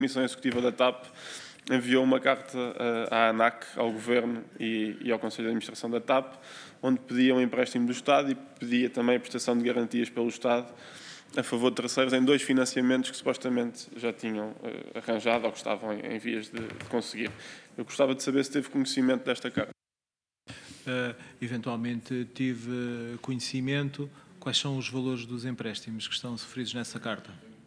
Comissão Executiva da TAP enviou uma carta à ANAC, ao Governo e ao Conselho de Administração da TAP, onde pedia um empréstimo do Estado e pedia também a prestação de garantias pelo Estado a favor de terceiros em 2 financiamentos que supostamente já tinham arranjado ou que estavam em vias de conseguir. Eu gostava de saber se teve conhecimento desta carta. Eventualmente tive conhecimento. Quais são os valores dos empréstimos que estão referidos nessa carta?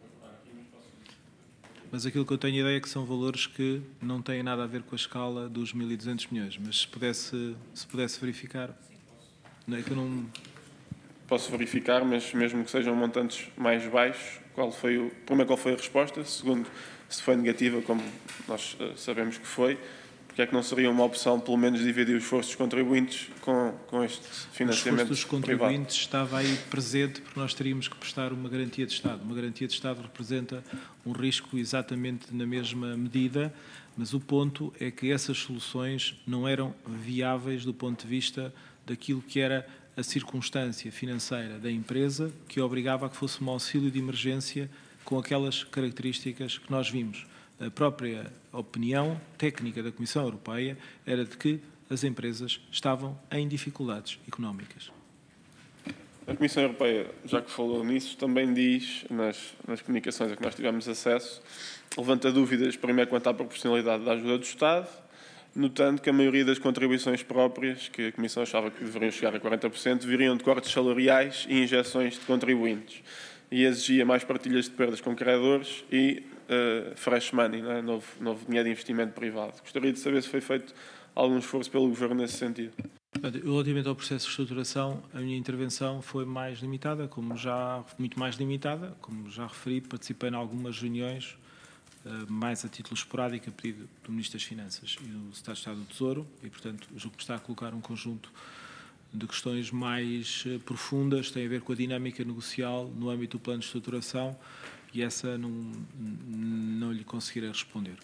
Mas aquilo que eu tenho ideia é que são valores que não têm nada a ver com a escala dos 1.200 milhões. Mas se pudesse verificar, não é que eu não... Posso verificar, mas mesmo que sejam montantes mais baixos, primeiro, qual foi a resposta? Segundo, se foi negativa, como nós sabemos que foi, porque é que não seria uma opção, pelo menos, dividir o esforço dos contribuintes com este financiamento privado? O esforço dos contribuintes estava aí presente porque nós teríamos que prestar uma garantia de Estado. Uma garantia de Estado representa um risco exatamente na mesma medida, mas o ponto é que essas soluções não eram viáveis do ponto de vista daquilo que era a circunstância financeira da empresa que obrigava a que fosse um auxílio de emergência com aquelas características que nós vimos. A própria opinião técnica da Comissão Europeia era de que as empresas estavam em dificuldades económicas. A Comissão Europeia, já que falou nisso, também diz, nas comunicações a que nós tivemos acesso, levanta dúvidas, primeiro, quanto à proporcionalidade da ajuda do Estado, notando que a maioria das contribuições próprias, que a Comissão achava que deveriam chegar a 40%, viriam de cortes salariais e injeções de contribuintes. E exigia mais partilhas de perdas com credores e fresh money, não é? novo dinheiro de investimento privado. Gostaria de saber se foi feito algum esforço pelo Governo nesse sentido. Relativamente ao processo de reestruturação, a minha intervenção foi mais limitada, muito mais limitada, como já referi, participei em algumas reuniões, mais a título esporádico, a pedido do Ministro das Finanças e do Secretário de Estado do Tesouro, e, portanto, julgo que está a colocar um conjunto de questões mais profundas, tem a ver com a dinâmica negocial no âmbito do plano de estruturação, e essa não lhe conseguirei responder.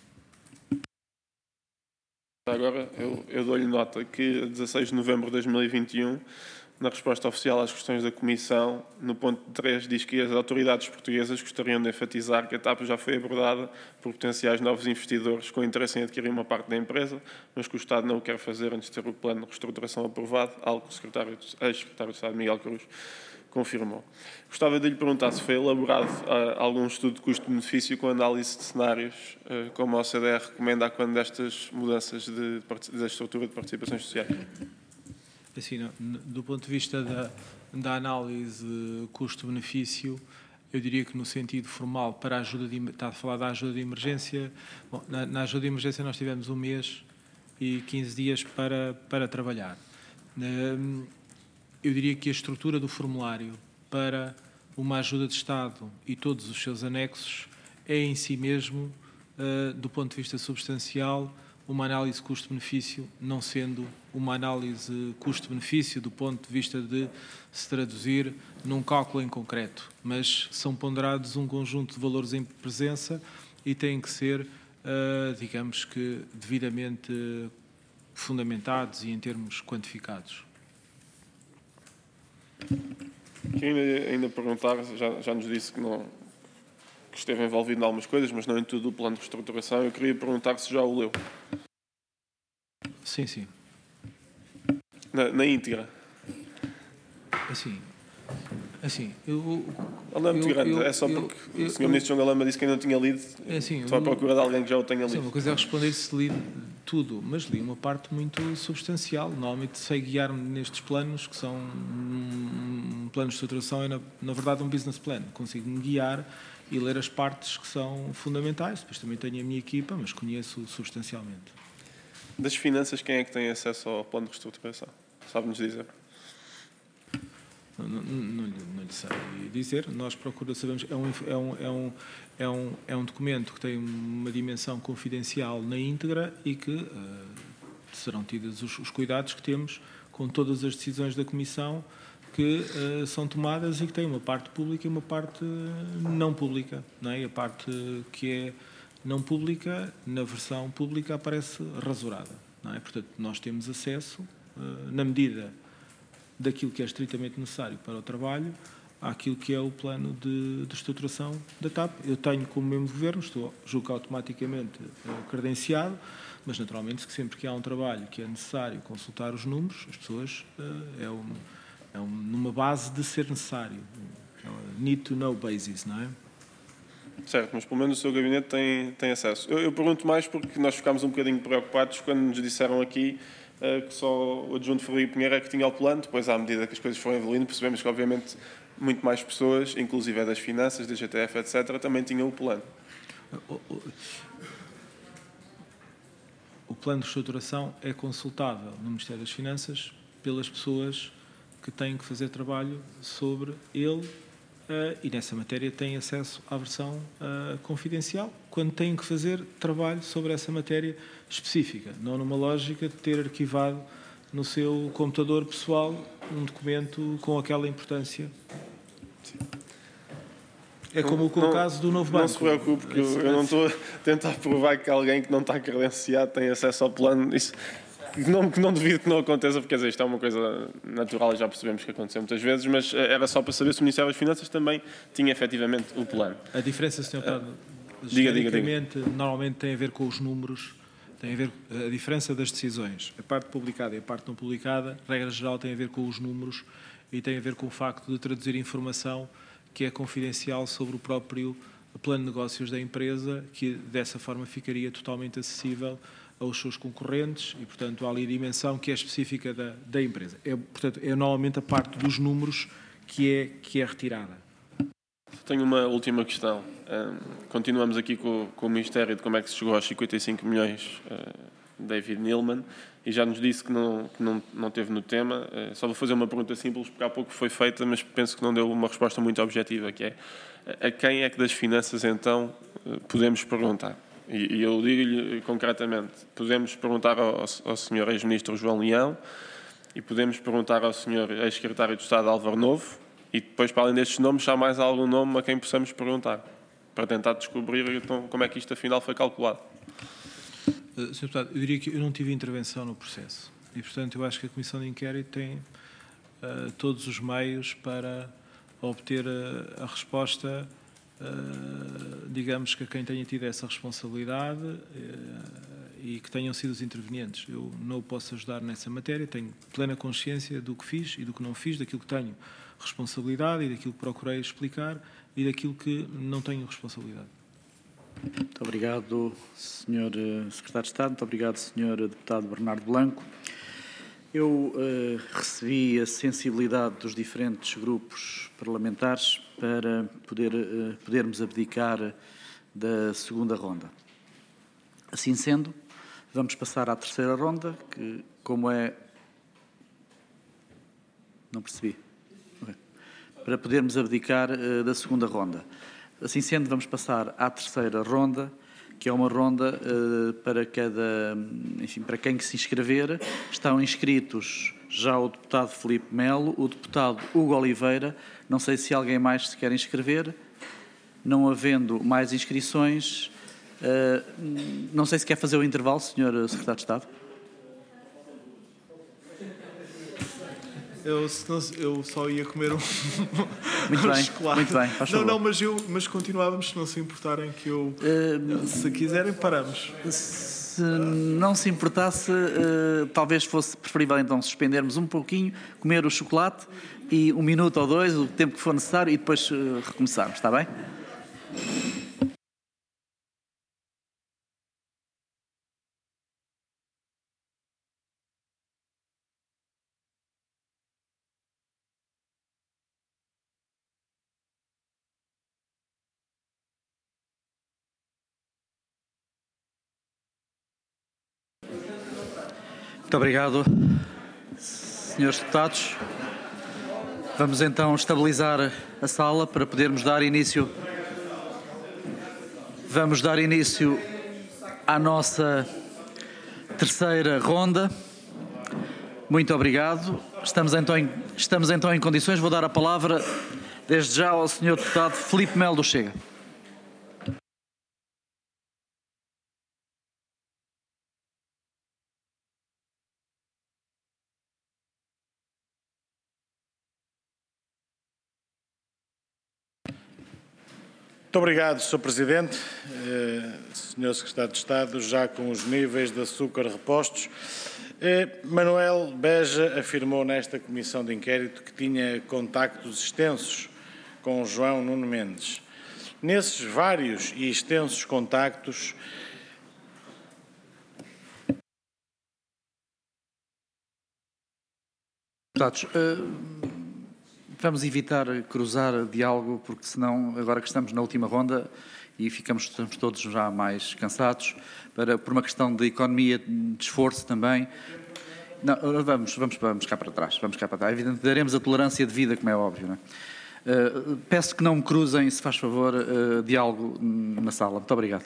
Agora, eu dou-lhe nota que, a 16 de novembro de 2021, na resposta oficial às questões da Comissão, no ponto 3, diz que as autoridades portuguesas gostariam de enfatizar que a TAP já foi abordada por potenciais novos investidores com interesse em adquirir uma parte da empresa, mas que o Estado não o quer fazer antes de ter o plano de reestruturação aprovado, algo que o ex-secretário de Estado, Miguel Cruz, confirmou. Gostava de lhe perguntar se foi elaborado algum estudo de custo-benefício com análise de cenários, como a OCDE recomenda quando destas mudanças da estrutura de participações sociais. Assim, do ponto de vista da análise custo-benefício, eu diria que no sentido formal, para a ajuda está a falar da ajuda de emergência. Bom, na ajuda de emergência nós tivemos 1 mês e 15 dias para trabalhar. Eu diria que a estrutura do formulário para uma ajuda de Estado e todos os seus anexos é em si mesmo, do ponto de vista substancial, uma análise custo-benefício, não sendo uma análise custo-benefício do ponto de vista de se traduzir num cálculo em concreto, mas são ponderados um conjunto de valores em presença e têm que ser, digamos que, devidamente fundamentados e em termos quantificados. Queria ainda perguntar, já nos disse que esteve envolvido em algumas coisas, mas não em tudo o plano de reestruturação. Eu queria perguntar se já o leu. Sim. Na íntegra. Assim, Ele não é muito grande, é só porque o Sr. Ministro João Galamba disse que ainda não tinha lido. Estou à procura de alguém que já o tenha lido. Sim, uma coisa é responder se li tudo, mas li uma parte muito substancial. Normalmente sei guiar-me nestes planos, que são um plano de estruturação, é na verdade um business plan. Consigo-me guiar e ler as partes que são fundamentais. Depois também tenho a minha equipa, mas conheço substancialmente. Das finanças, quem é que tem acesso ao plano de reestruturação? Sabe-nos dizer? Não lhe sei dizer. Nós sabemos, é um documento que tem uma dimensão confidencial na íntegra e que serão tidos os cuidados que temos com todas as decisões da Comissão que são tomadas e que têm uma parte pública e uma parte não pública. Não é? A parte que é não pública, na versão pública, aparece rasurada. Não é? Portanto, nós temos acesso, na medida daquilo que é estritamente necessário para o trabalho, àquilo que é o plano de estruturação da TAP. Eu tenho como membro de governo, julgo que automaticamente credenciado, mas naturalmente que sempre que há um trabalho que é necessário consultar os números, as pessoas numa base de ser necessário. Need to know basis, não é? Certo, mas pelo menos o seu gabinete tem acesso. Eu pergunto mais porque nós ficámos um bocadinho preocupados quando nos disseram aqui que só o adjunto Frederico Pinheiro é que tinha o plano. Depois, à medida que as coisas foram evoluindo, percebemos que, obviamente, muito mais pessoas, inclusive das finanças, da GTF, etc., também tinham o plano. O plano de estruturação é consultável no Ministério das Finanças pelas pessoas que têm que fazer trabalho sobre ele e nessa matéria têm acesso à versão confidencial quando têm que fazer trabalho sobre essa matéria específica, não numa lógica de ter arquivado no seu computador pessoal um documento com aquela importância. Sim. É como o caso do novo banco. Não se preocupe, porque eu não estou a tentar provar que alguém que não está credenciado tem acesso ao plano. Isso, não duvido que não aconteça, porque isto é uma coisa natural e já percebemos que aconteceu muitas vezes, mas era só para saber se o Ministério das Finanças também tinha efetivamente o plano. A diferença, Sr. Deputado, diga. Normalmente tem a ver com os números, tem a ver a diferença das decisões. A parte publicada e a parte não publicada, regra geral, tem a ver com os números e tem a ver com o facto de traduzir informação que é confidencial sobre o próprio plano de negócios da empresa, que dessa forma ficaria totalmente acessível aos seus concorrentes e, portanto, há ali a dimensão que é específica da empresa. Portanto, é normalmente a parte dos números que é retirada. Tenho uma última questão. Continuamos aqui com o Ministério de como é que se chegou aos 55 milhões David Neeleman, e já nos disse que não teve no tema. Só vou fazer uma pergunta simples, porque há pouco foi feita, mas penso que não deu uma resposta muito objetiva, que é: a quem é que das finanças, então, podemos perguntar? E eu digo-lhe concretamente, podemos perguntar ao Sr. ex-ministro João Leão e podemos perguntar ao Sr. ex-secretário de Estado Álvaro Novo, e depois, para além destes nomes, há mais algum nome a quem possamos perguntar, para tentar descobrir então, como é que isto afinal foi calculado. Sr. Deputado, eu diria que eu não tive intervenção no processo e, portanto, eu acho que a Comissão de Inquérito tem todos os meios para obter a resposta, digamos que a quem tenha tido essa responsabilidade e que tenham sido os intervenientes. Eu não o posso ajudar nessa matéria, tenho plena consciência do que fiz e do que não fiz, daquilo que tenho responsabilidade e daquilo que procurei explicar e daquilo que não tenho responsabilidade. Muito obrigado, Sr. Secretário de Estado. Muito obrigado, Sr. Deputado Bernardo Blanco. Eu recebi a sensibilidade dos diferentes grupos parlamentares para podermos abdicar da segunda ronda. Assim sendo, vamos passar à terceira ronda, que, como é... Não percebi. Okay. Para podermos abdicar da segunda ronda. Assim sendo, vamos passar à terceira ronda, que é uma ronda para quem se inscrever. Estão inscritos já o deputado Filipe Melo, o deputado Hugo Oliveira. Não sei se alguém mais se quer inscrever. Não havendo mais inscrições, não sei se quer fazer o intervalo, Sr. Secretário de Estado. Eu só ia comer Muito bem, chocolate. Muito bem, faz favor. Não, mas continuávamos, se não se importarem que eu... se quiserem, paramos. Se não se importasse, talvez fosse preferível então suspendermos um pouquinho, comer o chocolate e 1 minuto ou 2, o tempo que for necessário, e depois recomeçarmos, está bem? Muito obrigado, senhores deputados. Vamos então estabilizar a sala para podermos dar início. Vamos dar início à nossa terceira ronda. Muito obrigado. Estamos então em condições. Vou dar a palavra desde já ao senhor deputado Filipe Melo do Chega. Muito obrigado, Sr. Presidente. Sr. Secretário de Estado, já com os níveis de açúcar repostos, Manuel Beja afirmou nesta comissão de inquérito que tinha contactos extensos com João Nuno Mendes. Nesses vários e extensos contactos, deputados, vamos evitar cruzar diálogo, porque senão, agora que estamos na última ronda e estamos todos já mais cansados, por uma questão de economia, de esforço também. Não, vamos cá para trás, Evidente, daremos a tolerância de vida, como é óbvio, não é? Peço que não me cruzem, se faz favor, diálogo na sala. Muito obrigado.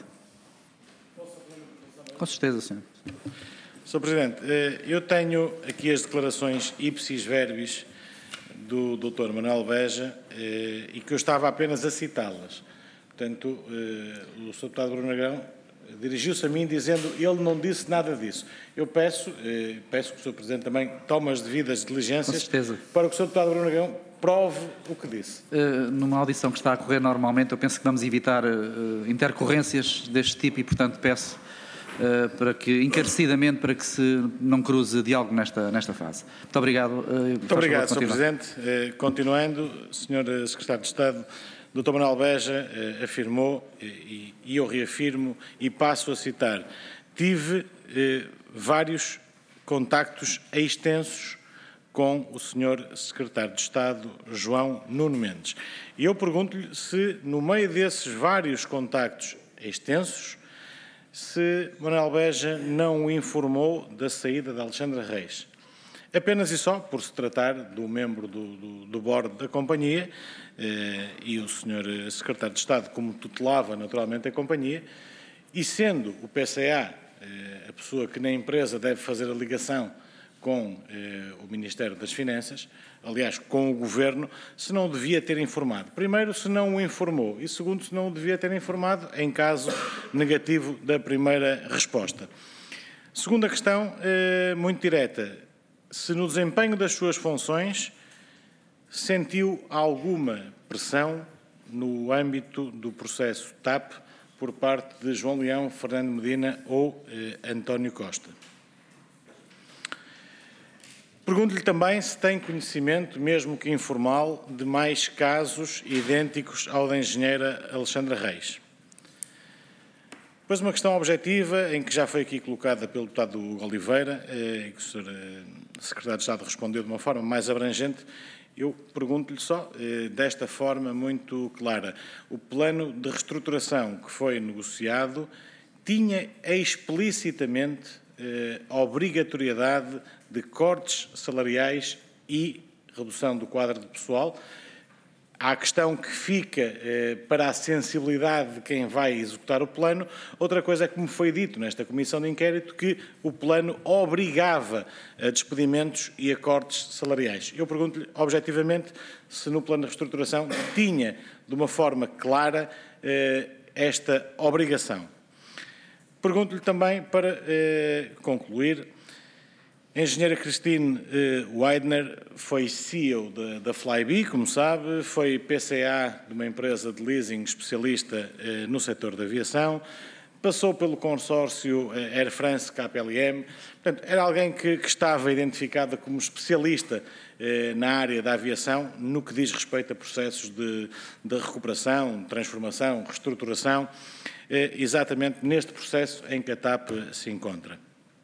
Com certeza, senhor. Sr. Presidente, eu tenho aqui as declarações ipsis verbis do Dr. Manuel Beja e que eu estava apenas a citá-las. Portanto, o Sr. Deputado Bruno Negrão dirigiu-se a mim dizendo que ele não disse nada disso. Eu peço que o Sr. Presidente também tome as devidas diligências para que o Sr. Deputado Bruno Negrão prove o que disse. Numa audição que está a correr normalmente, eu penso que vamos evitar intercorrências deste tipo e, portanto, peço para que, encarecidamente, para que se não cruze diálogo nesta fase. Muito obrigado. Muito obrigado, Sr. Presidente. Continuando, Sr. Secretário de Estado, Dr. Manuel Beja afirmou, e eu reafirmo e passo a citar, tive vários contactos extensos com o Sr. Secretário de Estado, João Nuno Mendes. E eu pergunto-lhe se, no meio desses vários contactos extensos, se Manuel Beja não o informou da saída de Alexandra Reis. Apenas e só por se tratar do membro do board da companhia e o Sr. Secretário de Estado, como tutelava naturalmente a companhia, e sendo o PCA a pessoa que na empresa deve fazer a ligação com o Ministério das Finanças, aliás, com o Governo, se não o devia ter informado. Primeiro, se não o informou e, segundo, se não o devia ter informado em caso negativo da primeira resposta. Segunda questão, muito direta. Se no desempenho das suas funções sentiu alguma pressão no âmbito do processo TAP por parte de João Leão, Fernando Medina ou António Costa. Pergunto-lhe também se tem conhecimento, mesmo que informal, de mais casos idênticos ao da engenheira Alexandra Reis. Depois uma questão objetiva, em que já foi aqui colocada pelo deputado Oliveira, e que o Sr. Secretário de Estado respondeu de uma forma mais abrangente. Eu pergunto-lhe só, desta forma muito clara, o plano de reestruturação que foi negociado tinha explicitamente a obrigatoriedade de cortes salariais e redução do quadro de pessoal. Há a questão que fica para a sensibilidade de quem vai executar o plano. Outra coisa é que me foi dito nesta comissão de inquérito que o plano obrigava a despedimentos e a cortes salariais. Eu pergunto-lhe objetivamente se no plano de reestruturação tinha de uma forma clara esta obrigação. Pergunto-lhe também, para concluir, a engenheira Christine Weidner foi CEO da Flybe, como sabe, foi PCA de uma empresa de leasing especialista no setor da aviação, passou pelo consórcio Air France KPLM, portanto, era alguém que estava identificada como especialista na área da aviação, no que diz respeito a processos de recuperação, transformação, reestruturação, exatamente neste processo em que a TAP se encontra.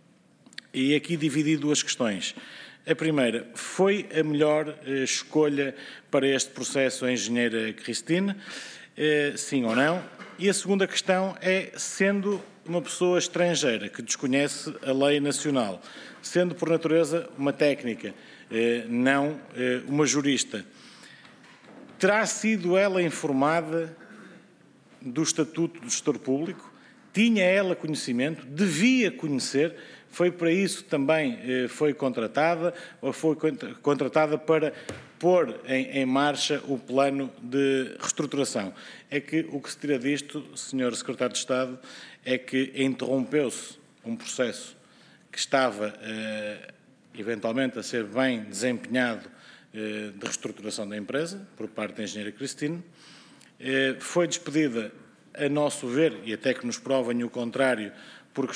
E aqui dividi duas questões. A primeira, foi a melhor escolha para este processo a engenheira Christine? Sim ou não? E a segunda questão é, sendo uma pessoa estrangeira que desconhece a lei nacional, sendo por natureza uma técnica, não uma jurista, terá sido ela informada do Estatuto do Gestor Público? Tinha ela conhecimento? Devia conhecer? Foi para isso que também foi contratada, ou foi contratada para pôr em marcha o plano de reestruturação? É que o que se tira disto, Sr. Secretário de Estado, é que interrompeu-se um processo que estava eventualmente a ser bem desempenhado de reestruturação da empresa, por parte da engenheira Christine, foi despedida, a nosso ver, e até que nos provem o contrário,